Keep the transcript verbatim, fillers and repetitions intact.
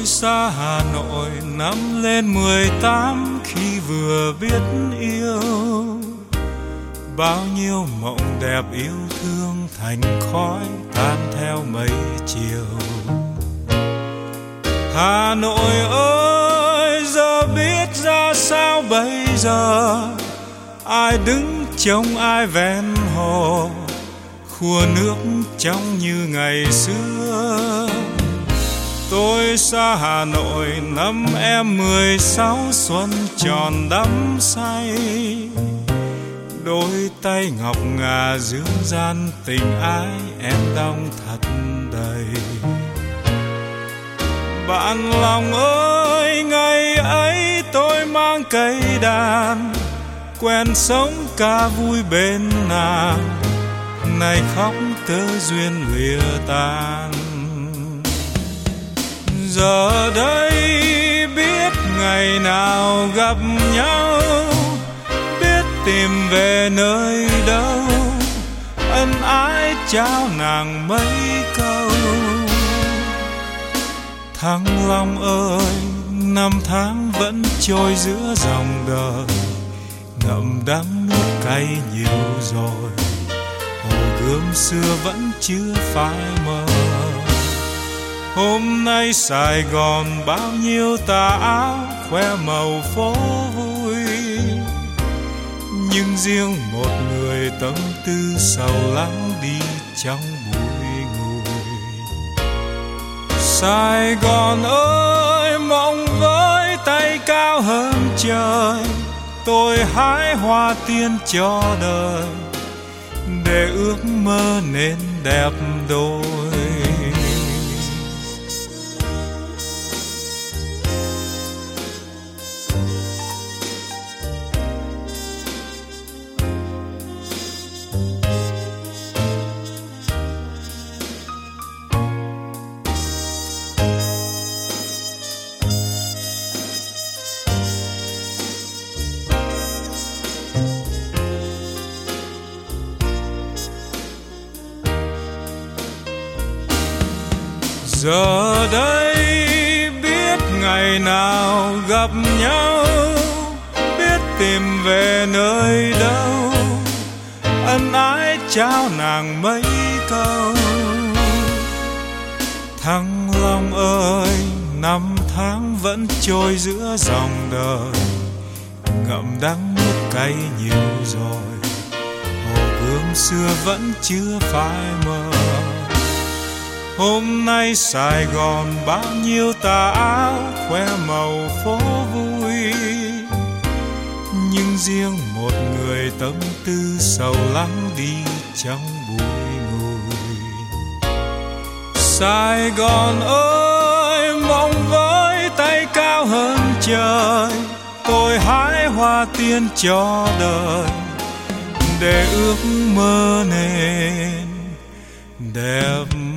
Tôi xa Hà Nội năm lên mười tám khi vừa biết yêu. Bao nhiêu mộng đẹp yêu thương thành khói tan theo mây chiều. Hà Nội ơi, giờ biết ra sao bây giờ? Ai đứng trông ai ven hồ, khua nước trong như ngày xưa. Tôi xa Hà Nội năm em mười sáu, xuân tròn đắm say. Đôi tay ngọc ngà dương gian tình ái em đong thật đầy. Bạn lòng ơi, ngày ấy tôi mang cây đàn, quen sống ca vui bên nàng, nay khóc tơ duyên lìa tan. Giờ đây biết ngày nào gặp nhau, biết tìm về nơi đâu, ân ái trao nàng mấy câu. Thăng Long ơi, năm tháng vẫn trôi giữa dòng đời, ngậm đắng nước cay nhiều rồi, hồ gươm xưa vẫn chưa phai mờ. Hôm nay Sài Gòn bao nhiêu tà áo khoe màu phố vui, nhưng riêng một người tâm tư sầu lắng đi trong bụi ngùi. Sài Gòn ơi, mộng với tay cao hơn trời, tôi hái hoa tiên cho đời, để ước mơ nên đẹp đôi. Giờ đây biết ngày nào gặp nhau, biết tìm về nơi đâu, ân ái trao nàng mấy câu. Thăng Long ơi, năm tháng vẫn trôi giữa dòng đời, ngậm đắng nước cay nhiều rồi, hồ gươm xưa vẫn chưa phai mờ. Hôm nay Sài Gòn bao nhiêu tà áo khoe màu phố vui, nhưng riêng một người tâm tư sầu lắng đi trong bụi ngùi. Sài Gòn ơi, mong với tay cao hơn trời, tôi hái hoa tiên cho đời, để ước mơ nên đẹp